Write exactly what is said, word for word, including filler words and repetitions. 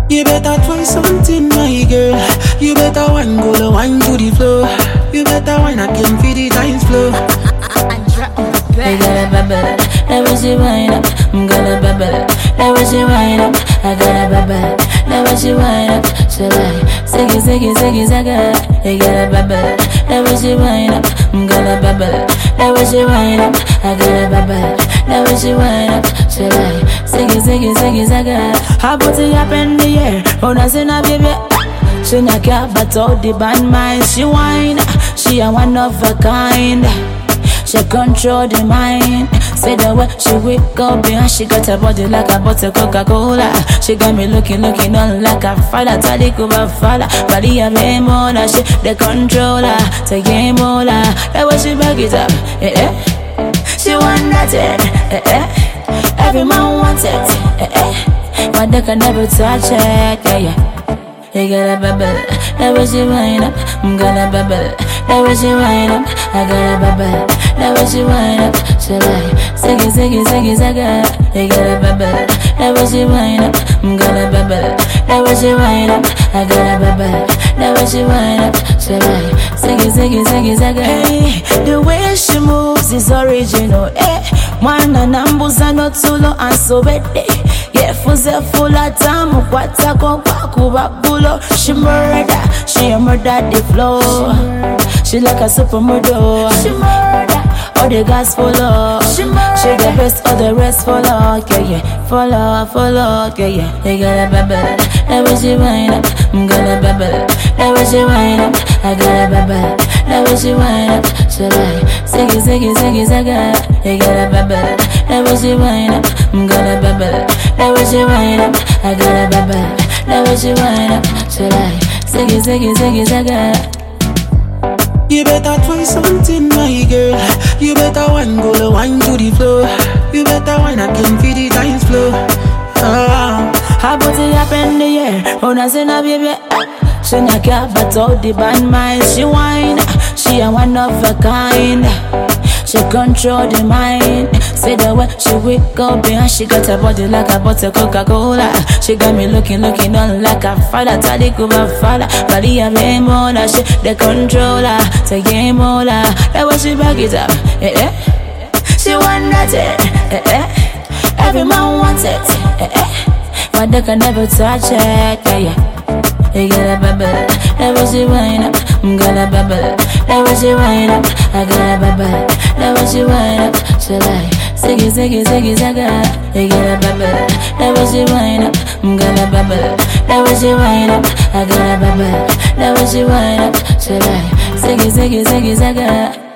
You better try something, my girl. You better wine, go the wine to the floor. You better wine again for the dance floor. I gotta bubble, never she wind up. I'm gonna bubble, never she wind up. I gotta bubble, never she wind up. She like, ziggy, ziggy, ziggy, zagga. I gotta bubble, never she wind up. I'm gonna bubble, never she wind up. I gotta bubble, never she wind up. She like, ziggy, ziggy, ziggy, zagga. Her booty up in the air, oh, that's in a baby. She not care but all the band mind. She whine, she a one of a kind. She control the mind. Say the way she wake up behind. She got her body like a bottle Coca-Cola. She got me looking, looking on like a father. Tali kuba father. Body a memola. She the controller. Take game mola. That way she back it up. Eh eh. She want that it. Eh eh. Every man wants it. Eh eh. But they can never touch it. Yeah yeah. You gotta bubble, never she wind up. I'm gonna bubble, never she wind up. I gotta bubble, never she wind up. She like, ziggy, ziggy, ziggy, zagga. You gotta bubble, never she wind up. I'm gonna bubble, never she wind up. I gotta bubble, never she wind up. She like, ziggy, ziggy, ziggy, zagga. Hey, the way she moves is original. Eh, mwana nambuza not too long and so ready. Yeah, fuze full of time, kwata kwa kuba bulo. She murder, she a murder the flow. She like a supermodel. She murder, all the guys follow. She murder, she the best, all the rest follow. Yeah yeah, follow, follow. Yeah yeah, they gotta bubble, never she wind up. I'm gonna bubble, never she wind up. I gotta bubble, never she wind up. She like, ziggy, ziggy, ziggy, zagga. They gotta bubble, never she wind up. I'm gonna bubble, never she wind up. I gotta bubble, never she wind up. She like, ziggy, ziggy, ziggy, zagga. You better try something, my girl. You better wine, go the wine to the floor. You better wine again for the dance floor. Ah. Her booty up in the air, oh, that's in a baby. She not care but all the band mind. She whine, she a one of a kind. She control the mind. Say the way she wake up behind. She got her body like a bottle Coca-Cola. She got me looking, looking on like a father. Tali kuba father. Body a memola. She the controller. Take game mola. That way she back it up. Eh eh. She want that it. Eh eh. Every man wants it. Eh eh. But they can never touch it. Yeah yeah. You gotta bubble, never she wind up. I'm gonna bubble, never she wind up. I gotta bubble, never she wind up. She like, ziggy, ziggy, ziggy, zagga. You gotta bubble, never she wind up. I'm gonna bubble, never she wind up. I gotta bubble, never she wind up. She like, ziggy, ziggy, ziggy, zagga.